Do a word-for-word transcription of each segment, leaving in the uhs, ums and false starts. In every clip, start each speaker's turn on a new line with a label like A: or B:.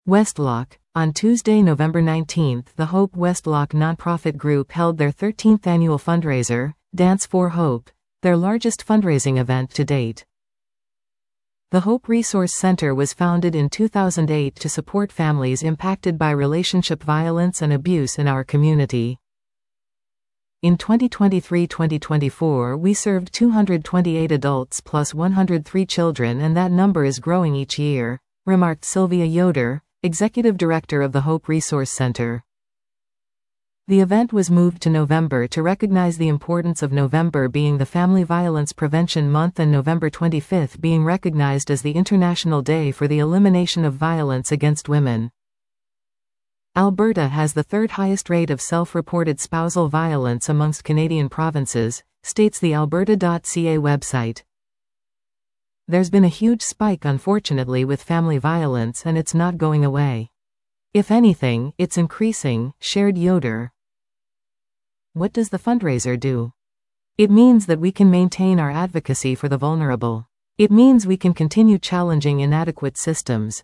A: Westlock. On Tuesday, November nineteenth, the Hope Westlock nonprofit group held their thirteenth annual fundraiser, Dance for Hope, their largest fundraising event to date. The Hope Resource Center was founded in two thousand eight to support families impacted by relationship violence and abuse in our community. In twenty twenty-three to twenty twenty-four, we served two hundred twenty-eight adults plus one hundred three children, and that number is growing each year, remarked Sylvia Yoder, Executive Director of the Hope Resource Center. The event was moved to November to recognize the importance of November being the Family Violence Prevention Month and November twenty-fifth being recognized as the International Day for the Elimination of Violence Against Women. Alberta has the third highest rate of self-reported spousal violence amongst Canadian provinces, states the alberta dot c a website. There's been a huge spike, unfortunately, with family violence, and it's not going away. If anything, it's increasing, shared Yoder. What does the fundraiser do? It means that we can maintain our advocacy for the vulnerable. It means we can continue challenging inadequate systems.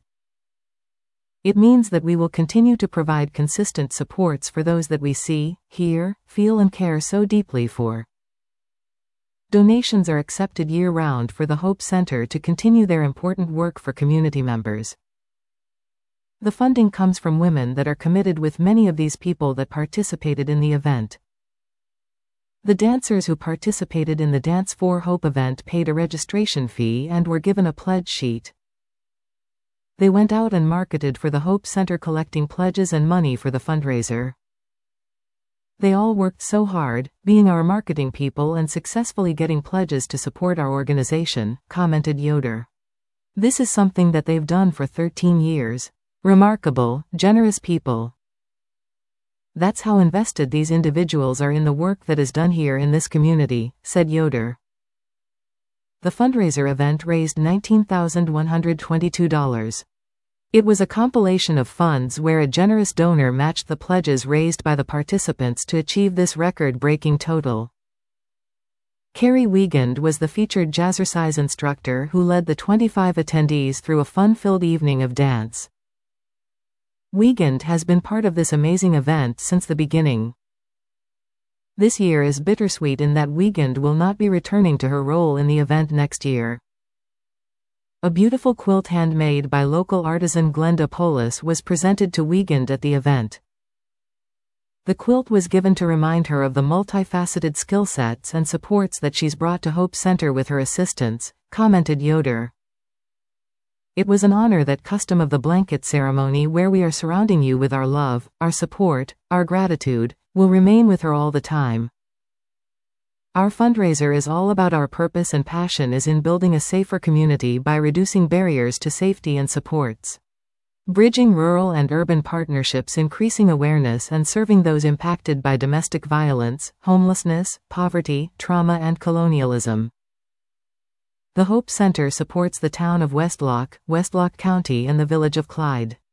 A: It means that we will continue to provide consistent supports for those that we see, hear, feel and care so deeply for. Donations are accepted year-round for the Hope Center to continue their important work for community members. The funding comes from women that are committed with many of these people that participated in the event. The dancers who participated in the Dance for Hope event paid a registration fee and were given a pledge sheet. They went out and marketed for the Hope Center, collecting pledges and money for the fundraiser. They all worked so hard, being our marketing people and successfully getting pledges to support our organization, commented Yoder. This is something that they've done for thirteen years. Remarkable, generous people. That's how invested these individuals are in the work that is done here in this community, said Yoder. The fundraiser event raised nineteen thousand one hundred twenty-two dollars. It was a compilation of funds where a generous donor matched the pledges raised by the participants to achieve this record-breaking total. Carrie Wiegand was the featured jazzercise instructor who led the twenty-five attendees through a fun-filled evening of dance. Wiegand has been part of this amazing event since the beginning. This year is bittersweet in that Wiegand will not be returning to her role in the event next year. A beautiful quilt handmade by local artisan Glenda Polis was presented to Wiegand at the event. The quilt was given to remind her of the multifaceted skill sets and supports that she's brought to Hope Center with her assistants, commented Yoder. It was an honor, that custom of the blanket ceremony where we are surrounding you with our love, our support, our gratitude, will remain with her all the time. Our fundraiser is all about our purpose and passion is in building a safer community by reducing barriers to safety and supports. Bridging rural and urban partnerships, increasing awareness and serving those impacted by domestic violence, homelessness, poverty, trauma and colonialism. The Hope Center supports the town of Westlock, Westlock County and the village of Clyde.